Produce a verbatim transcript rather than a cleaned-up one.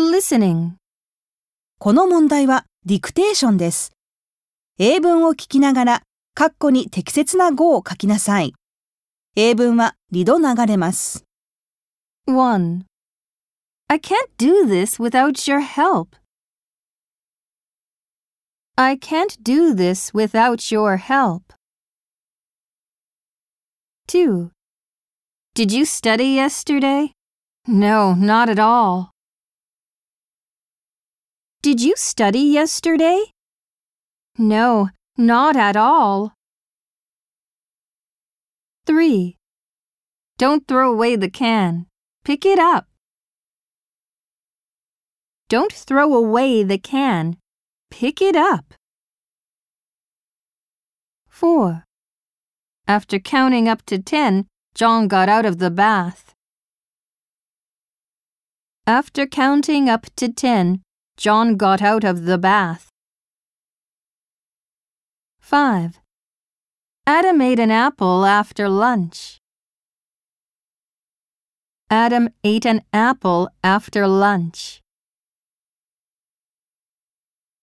Listening. この問題はディクテーションです。英文を聞きながら、括弧に適切な語を書きなさい。英文はにど流れます。 one. I can't do this without your help. I can't do this without your help. two. Did you study yesterday? No, not at all. Did you study yesterday? No, not at all. three. Don't throw away the can. Pick it up. Don't throw away the can. Pick it up. four. After counting up to ten, John got out of the bath. After counting up to ten, John got out of the bath. five. Adam ate an apple after lunch. Adam ate an apple after lunch.